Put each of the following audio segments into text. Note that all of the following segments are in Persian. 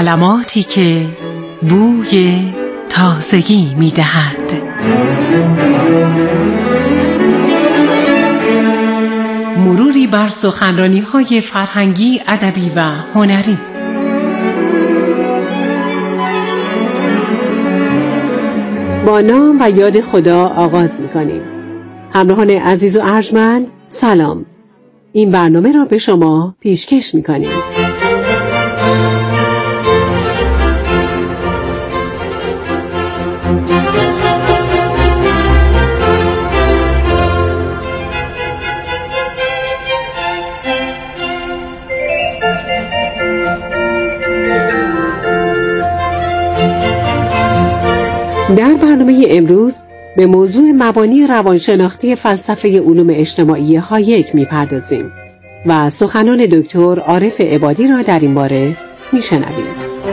کلماتی که بوی تازگی می‌دهد. مروری بر سخنرانی‌های فرهنگی، ادبی و هنری. با نام و یاد خدا آغاز می‌کنیم. همراهان عزیز و ارجمند، سلام. این برنامه را به شما پیشکش می‌کنیم. در برنامه امروز به موضوع مبانی روانشناختی فلسفه علوم اجتماعی هایک می‌پردازیم و سخنان دکتر عارف عبادی را در این باره می‌شنویم.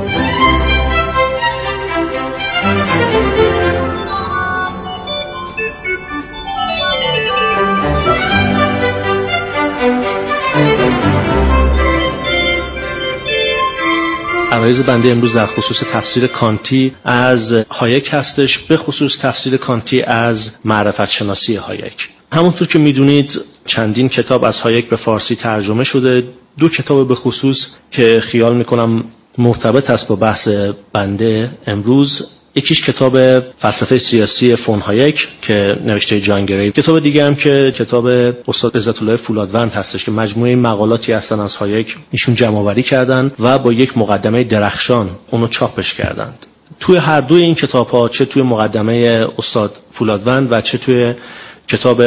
عرایض بنده امروز در خصوص تفسیر کانتی از هایک هستش، به خصوص تفسیر کانتی از معرفت شناسی هایک. همونطور که میدونید چندین کتاب از هایک به فارسی ترجمه شده. دو کتاب به خصوص که خیال میکنم مرتبط است با بحث بنده امروز، یکیش کتاب فلسفه سیاسی فون هایک که نوشته جان گری، کتاب دیگه هم که کتاب استاد عزت الله فولادوند هستش که مجموعه مقالاتی هستن از هایک ایشون جمع آوری کردن و با یک مقدمه درخشان اونو چاپش کردند. توی هر دوی این کتاب‌ها، چه توی مقدمه استاد فولادوند و چه توی کتاب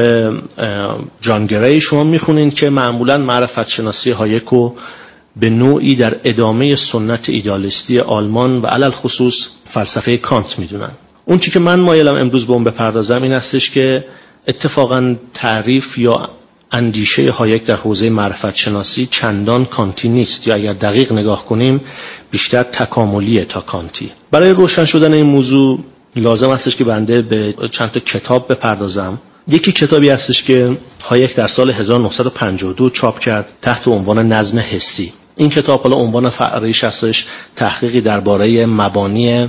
جان گری، شما میخونین که معمولاً معرفت شناسی هایک رو به نوعی در ادامه سنت ایدالیستی آلمان و علل خصوص فلسفه کانت میدونن. اون چی که من مایلم امروز به اون بپردازم این هستش که اتفاقاً تعریف یا اندیشه هایک در حوزه معرفت شناسی چندان کانتی نیست، یا اگر دقیق نگاه کنیم بیشتر تکاملیه تا کانتی. برای روشن شدن این موضوع لازم هستش که بنده به چند تا کتاب بپردازم. یکی کتابی هستش که هایک در سال 1952 چاپ کرد تحت عنوان نظم حسی. این کتاب حالا عنوان فرعیش هستش تحقیقی درباره مبانی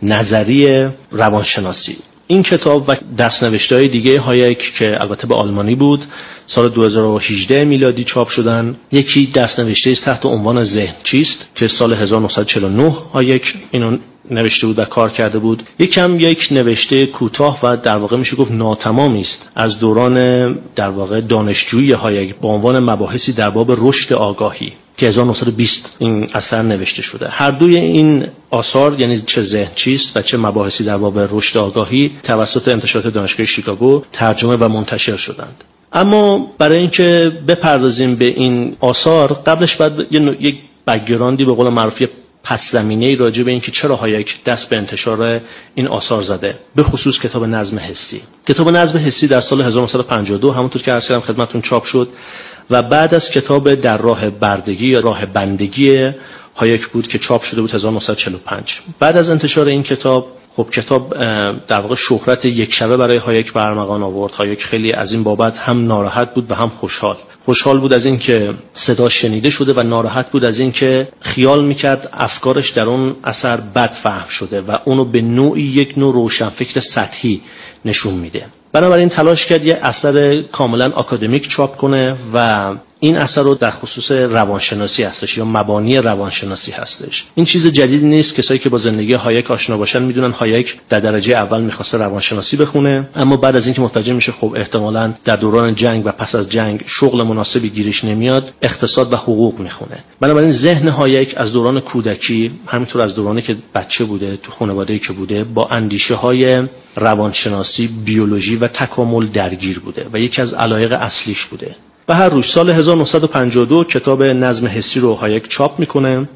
نظری روانشناسی. این کتاب و دست‌نوشته‌های دیگه هایک که البته به آلمانی بود سال 2018 میلادی چاپ شدن. یکی دست‌نوشته است تحت عنوان ذهن چیست که سال 1949 هایک اینو نوشته بود و کار کرده بود. یکم یک نوشته کوتاه و در واقع میشه گفت ناتمامی است از دوران در واقع دانشجویی هایک با عنوان مباحثی در باب رشد آگاهی که 1920 این اثر نوشته شده. هر دوی این آثار، یعنی چه ذهن چیست و چه مباحثی در باب رشد آگاهی، توسط انتشارات دانشگاه شیکاگو ترجمه و منتشر شدند. اما برای اینکه بپردازیم به این آثار قبلش باید یک بک‌گراندی به قول معروف پس زمینه‌ای راجع به اینکه چرا هایک دست به انتشار این آثار زده، به خصوص کتاب نظم حسی. کتاب نظم حسی در سال 1952 همونطور که عرض کردم خدمتتون چاپ شد و بعد از کتاب در راه بردگی یا راه بندگی هایک بود که چاپ شده بود 1945. بعد از انتشار این کتاب، خب کتاب در واقع شهرت یک شبه برای هایک برمغان آورد. هایک خیلی از این بابت هم ناراحت بود و هم خوشحال بود از این که صدا شنیده شده و ناراحت بود از این که خیال میکرد افکارش در اون اثر بد فهم شده و اونو به نوعی یک نوع روشنفکر سطحی نشون میده. بنابراین تلاش کرد یه اثر کاملا آکادمیک چاپ کنه و این اثر رو در خصوص روانشناسی هستش یا مبانی روانشناسی هستش. این چیز جدیدی نیست. کسایی که با زندگی هایک آشنا باشن میدونن هایک در درجه اول میخواسته روانشناسی بخونه، اما بعد از اینکه متوجه میشه خب احتمالاً در دوران جنگ و پس از جنگ شغل مناسبی گیرش نمیاد، اقتصاد و حقوق میخونه. بنابراین ذهن هایک از دوران کودکی، همینطور از دورانی که بچه بوده تو خانواده‌ای که بوده، با اندیشه‌های روانشناسی، بیولوژی و تکامل درگیر بوده و یکی از علایق اصلیش بوده. به هر روز سال 1952 کتاب نظم حسی رو هایک چاپ میکنه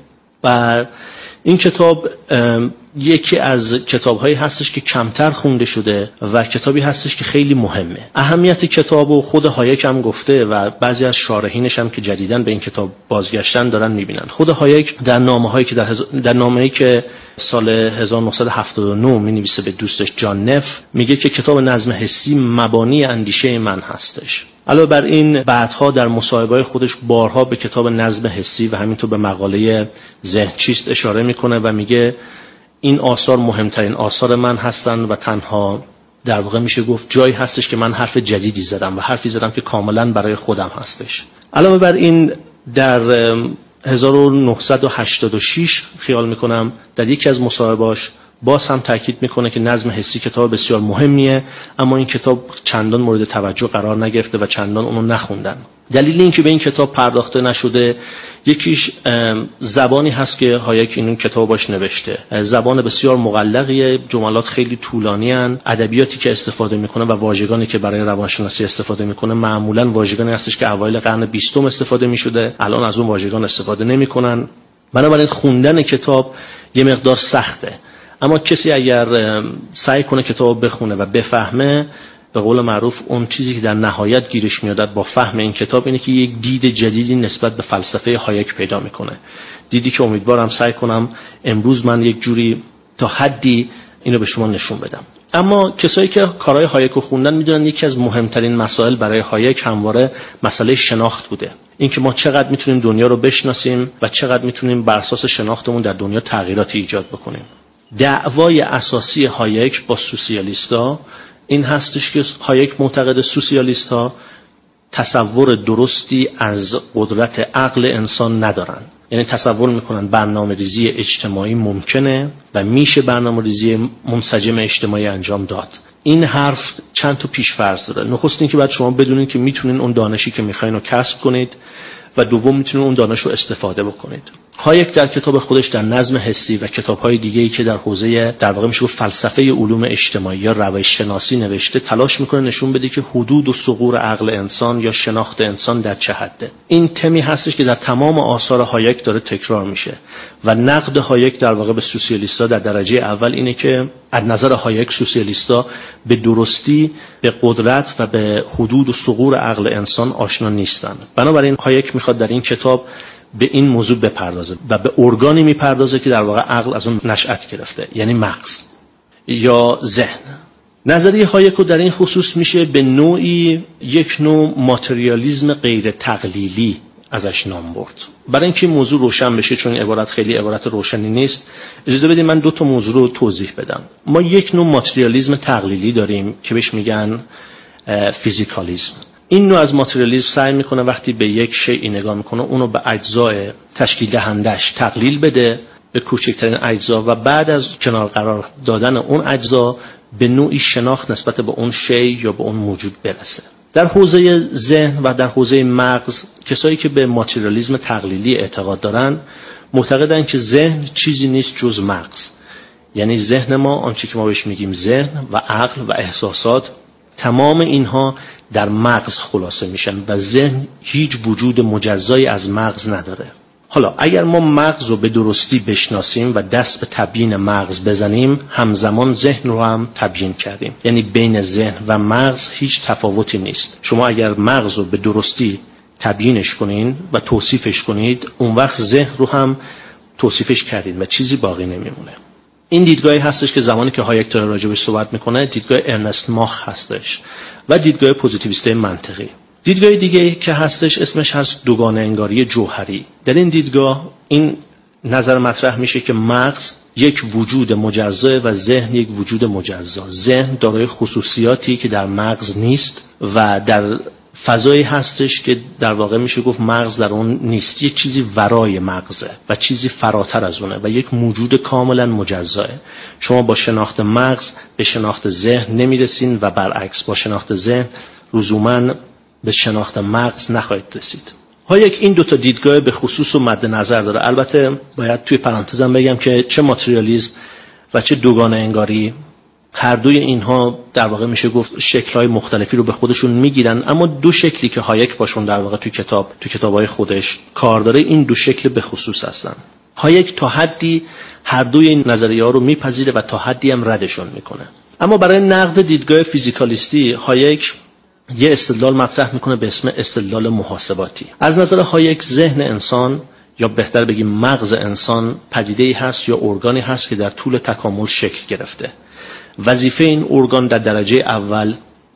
و این کتاب یکی از کتاب‌هایی هستش که کمتر خونده شده و کتابی هستش که خیلی مهمه. اهمیت کتابو خود هایک هم گفته و بعضی از شارحینش هم که جدیداً به این کتاب بازگشتن دارن میبینن. خود هایک در نامه‌هایی که در نامه‌ای که سال 1979 می‌نویسه به دوستش جان نف، میگه که کتاب نظم حسی مبانی اندیشه من هستش. علاوه بر این بعدها در مصاحبه‌های خودش بارها به کتاب نظم حسی و همینطور به مقاله ذهن چیست اشاره میکنه و میگه این آثار مهمترین آثار من هستن و تنها در واقع میشه گفت جایی هستش که من حرف جدیدی زدم و حرفی زدم که کاملا برای خودم هستش. علاوه بر این در 1986 خیال میکنم در یکی از مصاحبه‌هاش باز هم تاکید میکنه که نظم حسی کتاب بسیار مهمیه، اما این کتاب چندان مورد توجه قرار نگرفته و چندان اونو نخوندن. دلیل این که به این کتاب پرداخته نشده یکیش زبانی هست که هایک این کتاب باش نوشته، زبان بسیار مغلقیه، جملات خیلی طولانی ان، ادبیاتی که استفاده میکنه و واژگانی که برای روانشناسی استفاده میکنه معمولا واژگانی هستش که اوایل قرن 20 استفاده میشده، الان از اون واژگان استفاده نمیکنن. بنابراین خوندن کتاب یه مقدار سخته، اما کسی اگر سعی کنه کتاب بخونه و بفهمه، به قول معروف اون چیزی که در نهایت گیرش میاد با فهم این کتاب اینه که یک دید جدیدی نسبت به فلسفه هایک پیدا میکنه، دیدی که امیدوارم سعی کنم امروز من یک جوری تا حدی اینو به شما نشون بدم. اما کسایی که کارهای هایک رو خوندن میدونن یکی از مهمترین مسائل برای هایک همواره مسئله شناخت بوده، اینکه ما چقدر میتونیم دنیا رو بشناسیم و چقدر میتونیم بر اساس شناختمون در دنیا تغییراتی ایجاد بکنیم. دعوای اساسی هایک با سوسیالیستا این هستش که هایک معتقد سوسیالیست‌ها تصور درستی از قدرت عقل انسان ندارن، یعنی تصور میکنن برنامه‌ریزی اجتماعی ممکنه و میشه برنامه‌ریزی منسجم اجتماعی انجام داد. این حرف چند تا پیش‌فرض داره. نخست این که باید شما بدونید که میتونین اون دانشی که میخواین رو کسب کنید و دوم میتونید اون دانش رو استفاده بکنید. هایک در کتاب خودش در نظم حسی و کتاب‌های دیگه‌ای که در حوزه در واقع میشه فلسفه علوم اجتماعی یا روانشناسی نوشته تلاش میکنه نشون بده که حدود و ثغور عقل انسان یا شناخت انسان در چه حده. این تمی هستش که در تمام آثار هایک داره تکرار میشه و نقد هایک در واقع به سوسیالیست‌ها در درجه اول اینه که از نظر هایک سوسیالیست‌ها به درستی به قدرت و به حدود و ثغور عقل انسان آشنا نیستن. بنابراین هایک میخواد در این کتاب به این موضوع بپردازه و به ارگانی میپردازه که در واقع عقل از اون نشأت گرفته، یعنی مغز یا ذهن. نظریه هایک در این خصوص میشه به نوعی یک نوع ماتریالیسم غیر تقلیلی ازش نام برد. برای اینکه موضوع روشن بشه، چون عبارت خیلی عبارت روشنی نیست، اجازه بدید من دو تا موضوع رو توضیح بدم. ما یک نوع ماتریالیسم تقلیلی داریم که بهش میگن فیزیکالیسم. این نوع از ماتریالیسم سعی میکنه وقتی به یک شیء نگاه میکنه اونو به اجزای تشکیل دهندش تقلیل بده به کوچکترین اجزا و بعد از کنار قرار دادن اون اجزا به نوعی شناخت نسبت به اون شیء یا به اون موجود برسه. در حوزه ذهن و در حوزه مغز کسایی که به ماتریالیسم تقلیلی اعتقاد دارن معتقدن که ذهن چیزی نیست جز مغز، یعنی ذهن ما، آنچه که ما بهش میگیم ذهن و عقل و احساسات، تمام اینها در مغز خلاصه میشن و ذهن هیچ وجود مجزایی از مغز نداره. حالا اگر ما مغز رو به درستی بشناسیم و دست به تبیین مغز بزنیم، همزمان ذهن رو هم تبیین کردیم، یعنی بین ذهن و مغز هیچ تفاوتی نیست. شما اگر مغز رو به درستی تبیینش کنین و توصیفش کنید، اون وقت ذهن رو هم توصیفش کردین و چیزی باقی نمیمونه. این دیدگاهی هستش که زمانی که هایک داره راجبش صحبت میکنه دیدگاه ارنست ماخ هستش و دیدگاه پوزیتیویست منطقی. دیدگاه دیگه که هستش اسمش هست دوگانه انگاری جوهری. در این دیدگاه این نظر مطرح میشه که مغز یک وجود مجزا و ذهن یک وجود مجزا. ذهن دارای خصوصیاتی که در مغز نیست و در فضایی هستش که در واقع میشه گفت مغز در اون نیست، یک چیزی ورای مغزه و چیزی فراتر از اونه و یک موجود کاملا مجزاه. شما با شناخت مغز به شناخت ذهن نمیرسین و برعکس، با شناخت ذهن لزوماً به شناخت مغز نخواهید رسید. هایک این دو تا دیدگاه به خصوص و مد نظر داره. البته باید توی پرانتزم بگم که چه ماتریالیسم و چه دوگانه انگاری، هر دوی اینها در واقع میشه گفت شکل‌های مختلفی رو به خودشون میگیرن، اما دو شکلی که هایک باشون در واقع توی کتاب‌های خودش کار داره، این دو شکل به خصوص هستن. هایک تا حدی هر دوی این نظریه‌ها رو میپذیره و تا حدی هم ردشون میکنه. اما برای نقد دیدگاه فیزیکالیستی هایک یه استدلال مطرح میکنه به اسم استدلال محاسباتی. از نظر هایک ذهن انسان یا بهتر بگیم مغز انسان پدیده‌ای هست یا ارگانی هست که در طول تکامل شکل گرفته. وظیفه این ارگان در درجه اول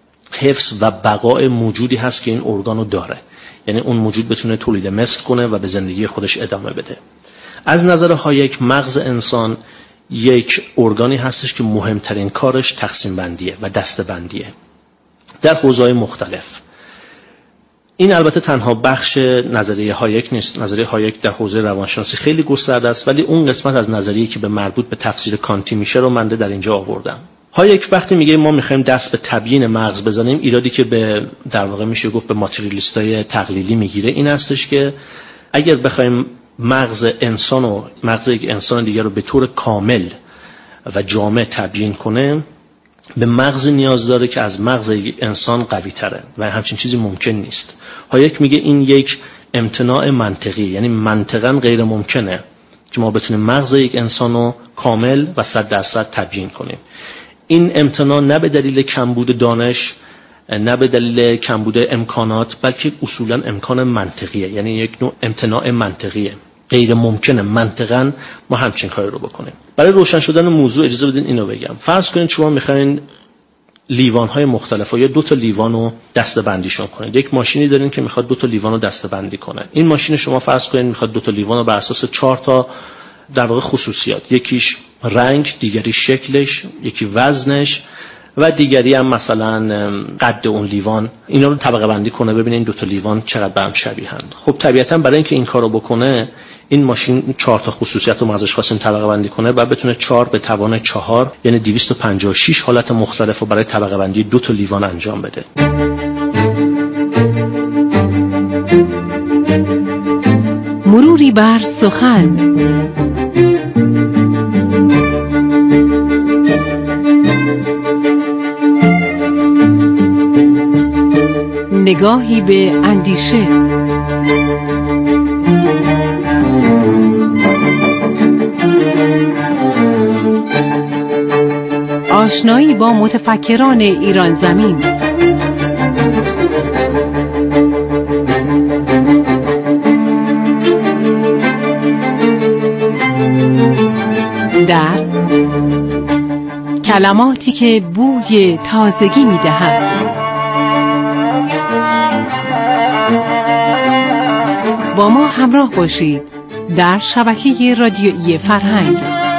حفظ و بقای موجودی هست که این ارگانو داره، یعنی اون موجود بتونه تولید مثل کنه و به زندگی خودش ادامه بده. از نظر هایک مغز انسان یک ارگانی هستش که مهمترین کارش تقسیم بندیه و دسته بندیه در حوزه‌های مختلف. این البته تنها بخش نظریه هایک نیست. نظریه هایک در حوزه روانشناسی خیلی گسترده است، ولی اون قسمت از نظریه‌ای که به مربوط به تفسیر کانتی میشه رو من در اینجا آوردم. هایک وقتی میگه ما میخوایم دست به تبیین مغز بزنیم، ایرادی که به در واقع میشه گفت به ماتریالیستای تقلیدی میگیره این هستش که اگر بخوایم مغز انسان و مغز یک انسان دیگر رو به طور کامل و جامع تبیین کنه، به مغز نیاز داره که از مغز یک انسان قوی تره و همچین چیزی ممکن نیست. هایک میگه این یک امتناع منطقی، یعنی منطقاً غیر ممکنه که ما بتونیم مغز یک انسان رو کامل و 100% تبیین کنیم. این امتناع نه به دلیل کمبود دانش، نه به دلیل کمبود امکانات، بلکه اصولاً امکان منطقیه، یعنی یک نوع امتناع منطقیه. غیر ممکنه منطقاً ما همچین کاری رو بکنیم. برای روشن شدن موضوع اجازه بدین اینو بگم. فرض کنید شما میخواین لیوان‌های مختلف یا 2 لیوان رو دسته‌بندیشون کنید. یک ماشینی دارین که میخواد 2 لیوان رو دسته‌بندی کنه. این ماشین شما فرض کنید میخواد 2 لیوان رو بر اساس 4 تا در واقع خصوصیات، یکیش رنگ، دیگری شکلش، یکی وزنش و دیگری هم مثلا قد اون لیوان، اینا رو طبقه بندی کنه ببینه این 2 لیوان چقدر به هم شبیهند. خب طبیعتاً برای اینکه این کارو بکنه این ماشین 4 تا خصوصیت رو ازش خواستیم طبقه بندی کنه و بتونه 4 به توان 4 یعنی 256 حالت مختلف رو برای طبقه بندی 2 لیوان انجام بده. مروری بر سخن. نگاهی به اندیشه. آشنایی با متفکران ایران زمین. در کلماتی که بوی تازگی می‌دهند. با ما همراه باشید در شبکه رادیویی فرهنگ.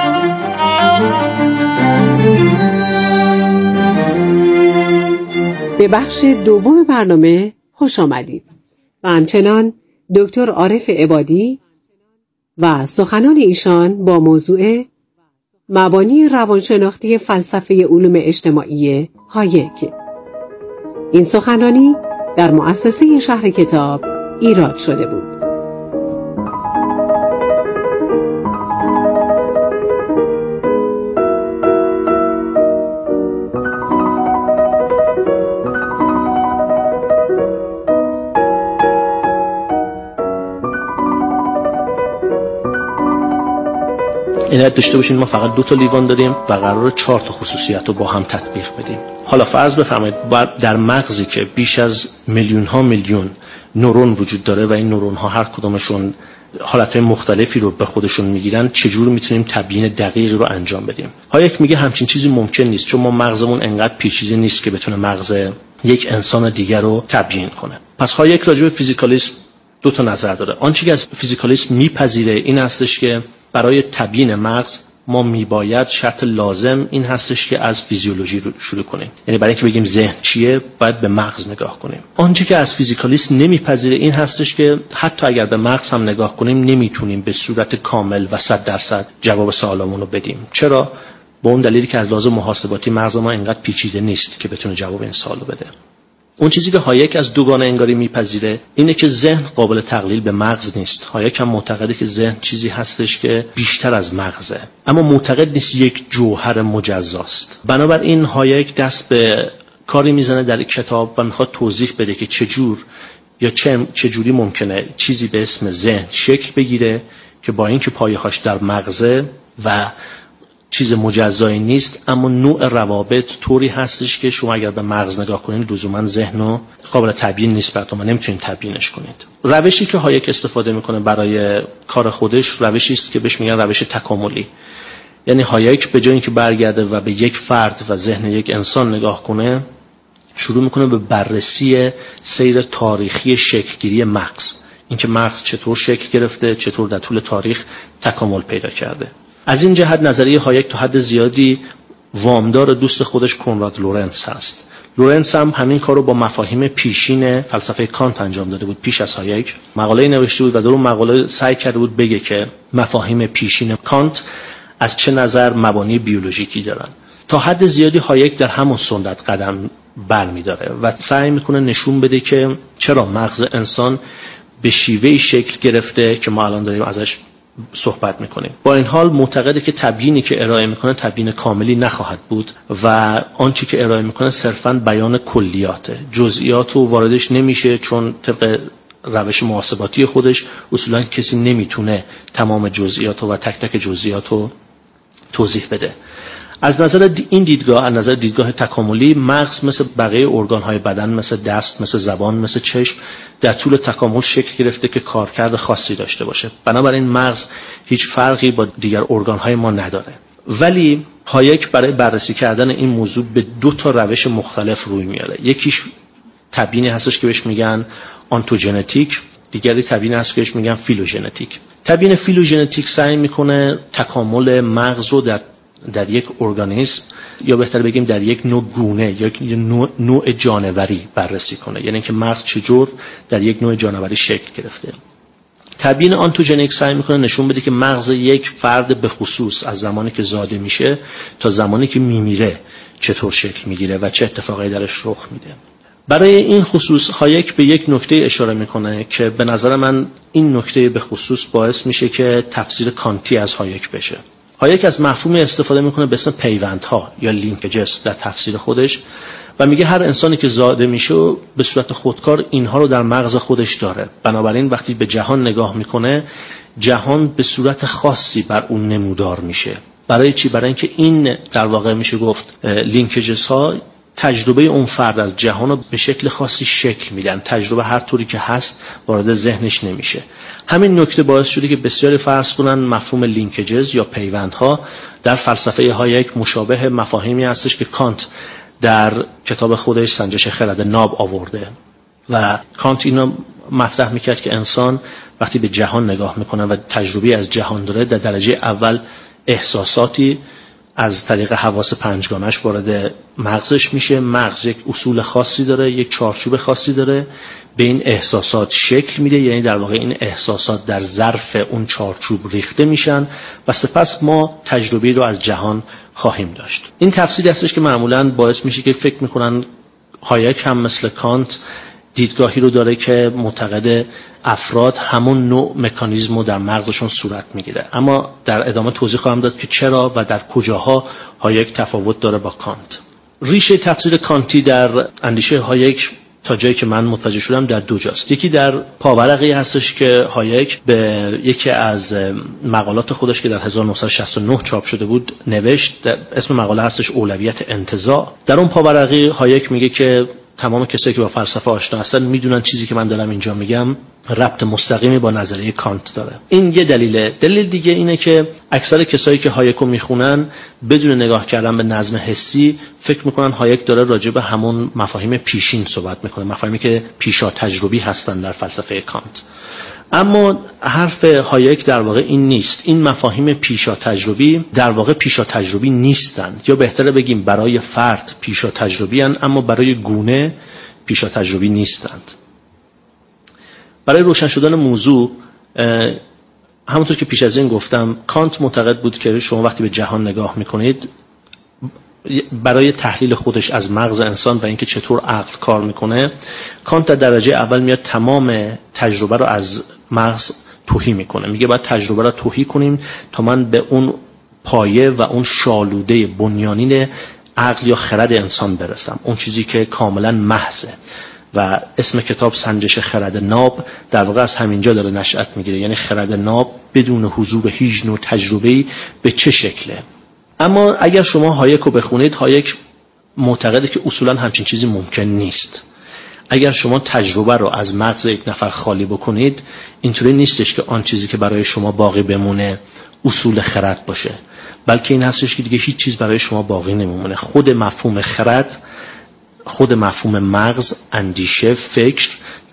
به بخش دوم برنامه خوش آمدید و همچنان دکتر عارف عبادی و سخنان ایشان با موضوع مبانی روانشناختی فلسفه علوم اجتماعی هایک. این سخنرانی در مؤسسه شهر کتاب ایراد شده بود. عنایت داشته باشین ما فقط 2 لیوان داریم و قراره 4 تا خصوصیت رو با هم تطبیق بدیم. حالا فرض بفرمایید در مغزی که بیش از میلیون ها میلیون نورون وجود داره و این نورون ها هر کدومشون حالتهای مختلفی رو به خودشون میگیرن، چجور میتونیم تبیین دقیقی رو انجام بدیم؟ هایک میگه همچین چیزی ممکن نیست، چون ما مغزمون انقدر پیچیده نیست که بتونه مغز یک انسان دیگر رو تبیین کنه. پس هایک راجع به فیزیکالیسم 2 تا نظر داره. آنچه که از فیزیکالیسم میپذیره این هستش که برای تبیین مغز ما میباید شرط لازم این هستش که از فیزیولوژی رو شروع کنیم، یعنی برای اینکه بگیم ذهن چیه باید به مغز نگاه کنیم. آنچه که از فیزیکالیسم نمیپذیره این هستش که حتی اگر به مغز هم نگاه کنیم نمیتونیم به صورت کامل و 100% جواب سوالامون رو بدیم. چرا؟ به اون دلیلی که از لحاظ محاسباتی مغز ما اینقدر پیچیده نیست که بتونه جواب این سوالو بده. اون چیزی که هایک از دوگانه انگاری میپذیره اینه که ذهن قابل تقلیل به مغز نیست. هایک هم معتقده که ذهن چیزی هستش که بیشتر از مغزه، اما معتقد نیست یک جوهر مجزاست. بنابراین هایک دست به کاری میزنه در کتاب و میخواد توضیح بده که چجوری ممکنه چیزی به اسم ذهن شکل بگیره که با اینکه پایه‌هاش در مغزه و چیز مجزایی نیست، اما نوع روابط طوری هستش که شما اگر به مغز نگاه کنید لزوما ذهن رو قابل تبیین نیست، براتون نمیتونید تبیینش کنید. روشی که هایک استفاده میکنه برای کار خودش روشی است که بهش میگن روش تکاملی. یعنی هایک به جای اینکه برگرده و به یک فرد و ذهن یک انسان نگاه کنه، شروع میکنه به بررسی سیر تاریخی شکلگیری مغز. اینکه مغز چطور شکل گرفته، چطور در طول تاریخ تکامل پیدا کرده. از این جهت نظریه هایک تا حد زیادی وامدار دوست خودش کنراد لورنس هست. لورنس هم همین کارو با مفاهیم پیشین فلسفه کانت انجام داده بود. پیش از هایک مقاله نوشته بود و در اون مقاله سعی کرده بود بگه که مفاهیم پیشین کانت از چه نظر مبانی بیولوژیکی دارن. تا حد زیادی هایک در همون سنت قدم برمی‌داره و سعی میکنه نشون بده که چرا مغز انسان به شیوهی شکل گرفته که ما الان داریم ازش صحبت میکنیم. با این حال معتقده که تبیینی که ارائه میکنه تبیین کاملی نخواهد بود و آنچه که ارائه میکنه صرفاً بیان کلیاته، جزئیات رو واردش نمیشه، چون طبق روش محاسباتی خودش اصولاً کسی نمیتونه تمام جزئیات و تک تک جزئیات رو توضیح بده. از نظر این دیدگاه، از نظر دیدگاه تکاملی، مغز مثل بقیه ارگان‌های بدن، مثل دست، مثل زبان، مثل چشم، در طول تکامل شکل گرفته که کارکرد خاصی داشته باشه. بنابراین مغز هیچ فرقی با دیگر ارگان‌های ما نداره. ولی هایک برای بررسی کردن این موضوع به 2 روش مختلف روی میاره. یکیش تبیینی هستش که بهش میگن آنتوژنتیک، دیگری تبیینی هست که بهش میگن فیلوژنتیک. تبیین فیلوژنتیک سعی میکنه تکامل مغز رو در یک ارگانیسم، یا بهتر بگیم در یک نوع گونه یا یک نوع جانوری بررسی کنه، یعنی که مغز چجور در یک نوع جانوری شکل گرفته. تبیین آنتوژنیک سعی میکنه نشون بده که مغز یک فرد به خصوص از زمانی که زاده میشه تا زمانی که میمیره چطور شکل میگیره و چه اتفاقی درش رخ میده. برای این خصوص هایک به یک نکته اشاره میکنه که به نظر من این نکته به خصوص باعث میشه که تفسیر کانتی از هایک بشه. هایک از مفهومی استفاده میکنه به اسم پیوندها یا لینکجز در تفسیر خودش و میگه هر انسانی که زاده میشه به صورت خودکار اینها رو در مغز خودش داره. بنابراین وقتی به جهان نگاه میکنه، جهان به صورت خاصی بر اون نمودار میشه. برای چی؟ برای اینکه این در واقع میشه گفت لینکجز ها تجربه اون فرد از جهان رو به شکل خاصی شکل میدن. تجربه هر طوری که هست وارد ذهنش نمیشه. همین نکته باعث شده که بسیاری فرض کنن مفهوم لینکجز یا پیوندها در فلسفه هایک مشابه مفاهیمی هستش که کانت در کتاب خودش سنجش خرد ناب آورده و کانت اینو مطرح میکرد که انسان وقتی به جهان نگاه میکنه و تجربه از جهان داره، در درجه اول احساساتی از طریق حواس پنجگانش وارد مغزش میشه. مغز یک اصول خاصی داره، یک چارچوب خاصی داره، به این احساسات شکل میده، یعنی در واقع این احساسات در ظرف اون چارچوب ریخته میشن و سپس ما تجربه رو از جهان خواهیم داشت. این تفسیری هستش که معمولاً باعث میشه که فکر میکنن هایک هم مثل کانت دیدگاهی رو داره که معتقد افراد همون نوع مکانیزم رو در مغزشون صورت میگیره. اما در ادامه توضیح خواهم داد که چرا و در کجاها هایک تفاوت داره با کانت. ریشه تفسیر کانتی در اندیشه هایک تا جایی که من متوجه شدم در 2 جاست. یکی در پاورقی هستش که هایک به یکی از مقالات خودش که در 1969 چاپ شده بود نوشت. اسم مقاله هستش اولویت انتزاع. در اون پاورقی هایک میگه که تمام کسایی که با فلسفه آشنا هستن میدونن چیزی که من دارم اینجا میگم ربط مستقیمی با نظریه کانت داره. این یه دلیله. دلیل دیگه اینه که اکثر کسایی که هایکو میخونن بدون نگاه کردن به نظم حسی فکر میکنن هایک داره راجع به همون مفاهیم پیشین صحبت میکنه، مفاهیمی که پیشا تجربی هستن در فلسفه کانت. اما حرف هایک در واقع این نیست. این مفاهیم پیشا تجربی در واقع پیشا تجربی نیستند، یا بهتره بگیم برای فرد پیشا تجربی هستند اما برای گونه پیشا تجربی نیستند. برای روشن شدن موضوع، همونطور که پیش از این گفتم، کانت معتقد بود که شما وقتی به جهان نگاه میکنید برای تحلیل خودش از مغز انسان و اینکه چطور عقل کار میکنه، کانت در درجه اول میاد تمام تجربه رو از مغز تهی میکنه. میگه باید تجربه رو تهی کنیم تا من به اون پایه و اون شالوده بنیانین عقل یا خرد انسان برسم، اون چیزی که کاملا محضه. و اسم کتاب سنجش خرد ناب در واقع از همینجا داره نشأت میگیره، یعنی خرد ناب بدون حضور هیچ نوع تجربه‌ای به چه شکله. اما اگر شما هایک رو بخونید، هایک معتقده که اصولا همچین چیزی ممکن نیست. اگر شما تجربه رو از مغز یک نفر خالی بکنید، اینطوری نیستش که آن چیزی که برای شما باقی بمونه اصول خرد باشه، بلکه این هستش که دیگه هیچ چیز برای شما باقی نمیمونه. خود مفهوم خرد، خود مفهوم مغز، اندیشه، فکر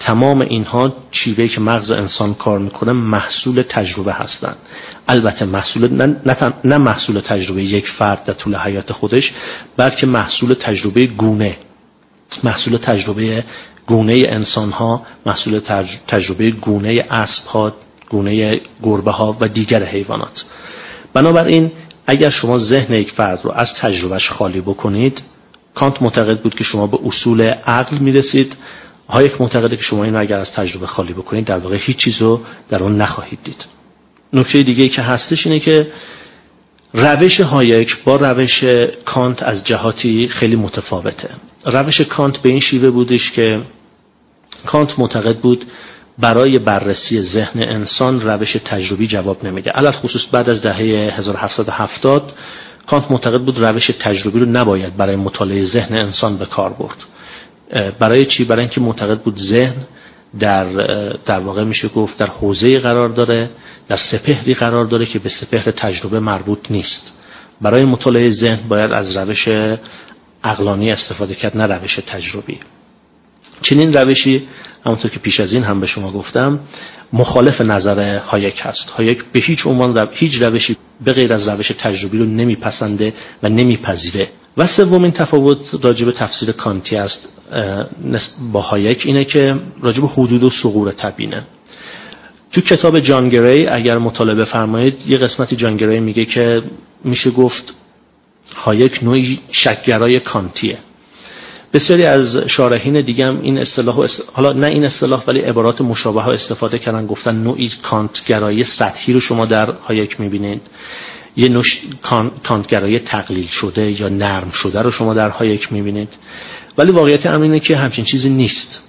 تمام اینها شیوهی که مغز انسان کار میکنه محصول تجربه هستند. البته محصول نه محصول تجربه یک فرد در طول حیات خودش، بلکه محصول تجربه گونه، محصول تجربه گونه انسان ها، محصول تجربه گونه اسب ها، گونه گربه ها و دیگر حیوانات. بنابراین اگر شما ذهن یک فرد رو از تجربهش خالی بکنید، کانت معتقد بود که شما به اصول عقل میرسید. هایک معتقده که شما این رو اگر از تجربه خالی بکنید در واقع هیچ چیز رو در اون نخواهید دید. نکته دیگه‌ای که هستش اینه که روش هایک با روش کانت از جهاتی خیلی متفاوته. روش کانت به این شیوه بودش که کانت معتقد بود برای بررسی ذهن انسان روش تجربی جواب نمیده. علل خصوص بعد از دهه 1770 کانت معتقد بود روش تجربی رو نباید برای مطالعه ذهن انسان به کار برد. برای چی؟ برای اینکه معتقد بود ذهن در واقع میشه گفت در حوزه‌ای قرار داره، در سپهری قرار داره که به سپهر تجربه مربوط نیست. برای مطالعه ذهن باید از روش عقلانی استفاده کرد، نه روش تجربی. چنین روشی همونطور که پیش از این هم به شما گفتم مخالف نظر هایک هست. هایک به هیچ عنوان هیچ روشی به غیر از روش تجربی رو نمیپسنده و نمیپذیره. و سومین تفاوت راجع به تفسیر کانتی است با هایک اینه که راجع به حدود و ثغور تبیینه. تو کتاب جان گری اگر مطالعه بفرمایید یه قسمتی جان گری میگه که میشه گفت هایک نوعی شک‌گرای کانتیه. بسیاری از شارحین دیگه هم این اصطلاح حالا نه این اصطلاح ولی عبارات مشابه ها استفاده کردن، گفتن نوعی کانتگرایی سطحی رو شما در هایک میبینید، یه نوع کانتگرایی تقلیل شده یا نرم شده رو شما در هایک میبینید. ولی واقعیت امر اینه که همچین چیزی نیست.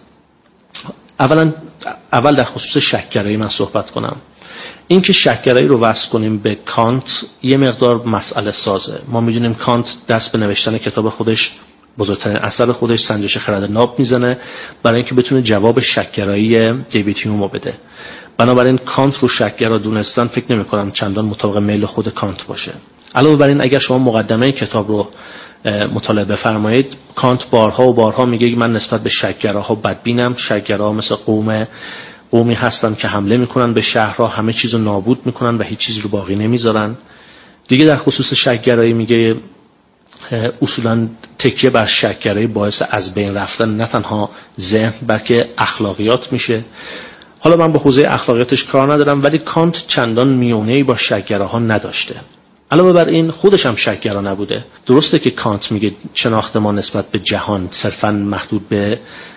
اول در خصوص شک‌گرایی من صحبت کنم. این که شک‌گرایی رو وصل کنیم به کانت یه مقدار مسئله سازه. ما میدونیم کانت دست به نوشتن کتاب خودش، بزرگترین اثر خودش، سنجش خرد ناب میزنه برای اینکه بتونه جواب شک‌گرایی دیوید هیوم رو بده. بنابراین کانت رو شک‌گرا دونستن فکر نمی‌کنم چندان مطابق میل خود کانت باشه. علاوه بر این اگر شما مقدمه کتاب رو مطالعه بفرمایید، کانت بارها و بارها میگه من نسبت به شک‌گراها بدبینم. شک‌گراها مثل قومی هستن که حمله میکنن به شهرها، همه چیزو نابود میکنن و هیچ چیزی رو باقی نمیذارن. دیگه در خصوص شک‌گرایی میگه اصولا تکیه بر شک‌گرایی باعث از بین رفتن نه تنها ذهن بلکه اخلاقیات میشه. حالا من به حوزه اخلاقیاتش کار ندارم، ولی کانت چندان میونه‌ای با شک‌گراها نداشته. علاوه بر این خودش هم شک‌گرا نبوده. درسته که کانت میگه شناخت ما نسبت به جهان صرفاً محدود به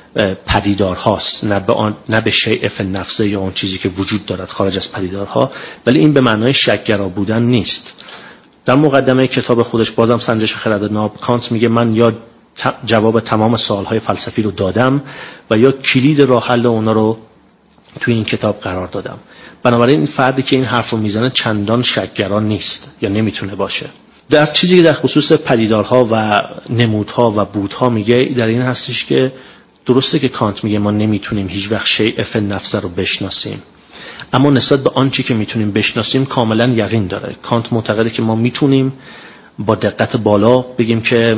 پدیدارهاست، نه به شیء فی النفس یا اون چیزی که وجود دارد خارج از پدیدارها، ولی این به معنای شک‌گرا بودن نیست. در مقدمه کتاب خودش بازم سنجش خرد ناب کانت میگه من یا جواب تمام سوالهای فلسفی رو دادم و یا کلید راه حل اونا رو توی این کتاب قرار دادم. بنابراین این فردی که این حرف رو میزنه چندان شک‌گرا نیست یا نمیتونه باشه. در چیزی که در خصوص پدیدارها و نمودها و بودها میگه در این هستش که درسته که کانت میگه ما نمیتونیم هیچ وقت شیء فی النفس رو بشناسیم، اما نسبت به آنچه که میتونیم بشناسیم کاملا یقین داره. کانت معتقده که ما میتونیم با دقت بالا بگیم که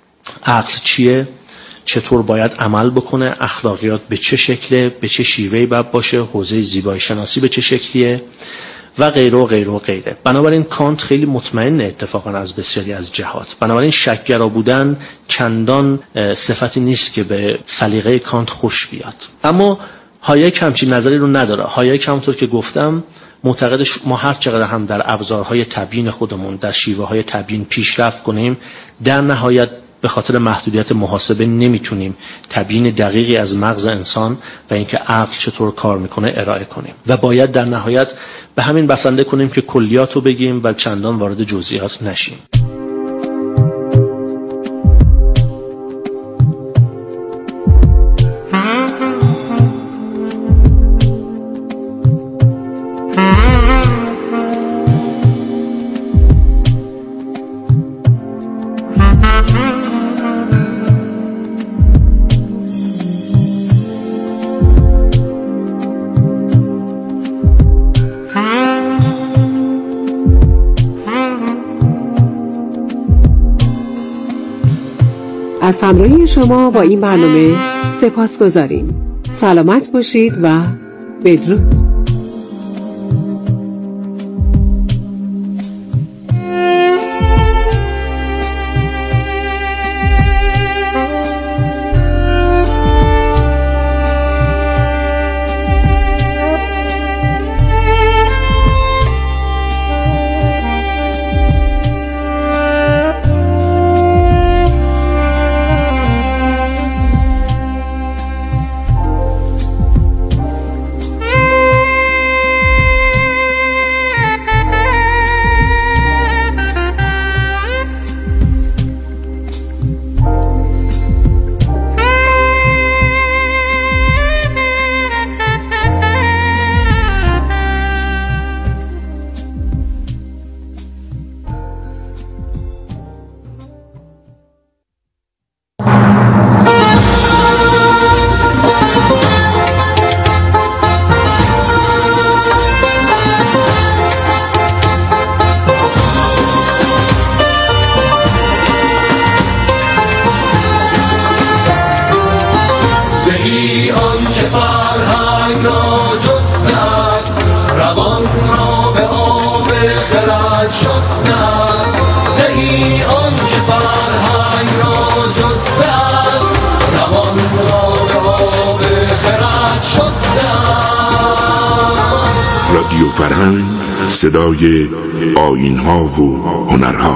عقل چیه، چطور باید عمل بکنه، اخلاقیات به چه شکله، به چه شیوهی باید باشه، حوزه زیبایی شناسی به چه شکلیه و غیره و غیره و غیره. بنابراین کانت خیلی مطمئن اتفاقا از بسیاری از جهات. بنابراین شک‌گرا بودن چندان صفتی نیست که به سلیقه کانت خوش بیاد. اما هایک همچین نظری رو نداره. هایک همونطور که گفتم معتقدش ما هر چقدر هم در ابزارهای تبیین خودمون، در شیوه های تبیین پیشرفت کنیم، در نهایت به خاطر محدودیت محاسبه نمیتونیم تبیین دقیقی از مغز انسان و اینکه عقل چطور کار میکنه ارائه کنیم و باید در نهایت به همین بسنده کنیم که کلیات رو بگیم و چندان وارد جزئیات نشیم. از همراهی شما با این برنامه سپاسگزاریم. سلامت باشید و بدرود. رادیو فرهنگ، صدای آیین‌ها و هنرها.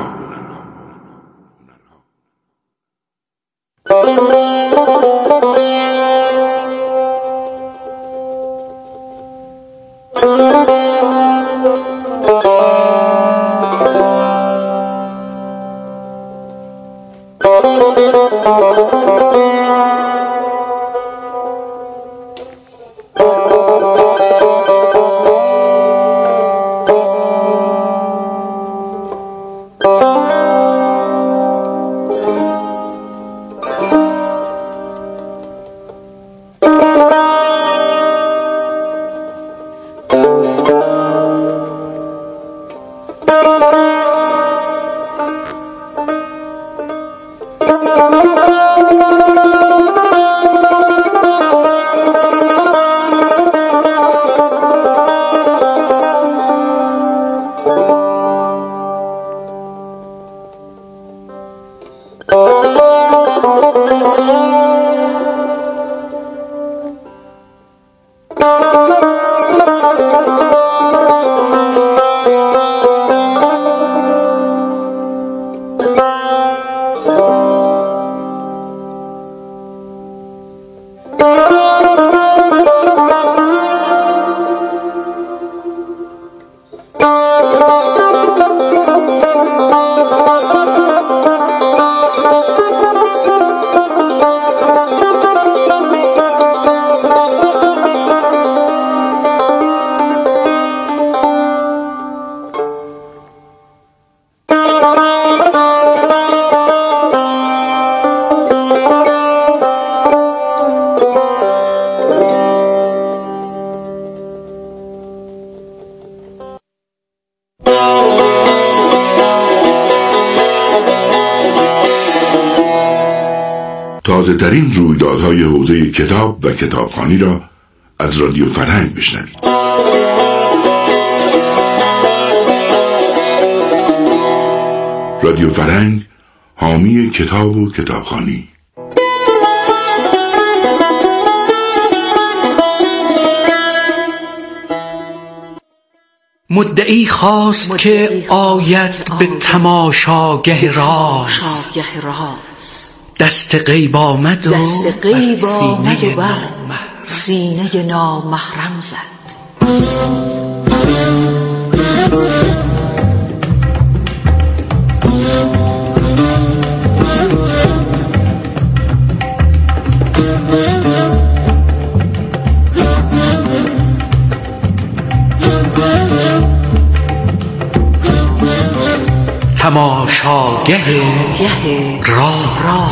تازه‌ترین رویدادهای حوزه کتاب و کتابخوانی را از رادیو فرهنگ بشنوید. رادیو فرهنگ، حامی کتاب و کتابخوانی. مدعی خواست که آید به تماشاگه راز، دست غیب آمد و سینه نامحرم زد. تماشاگه راز.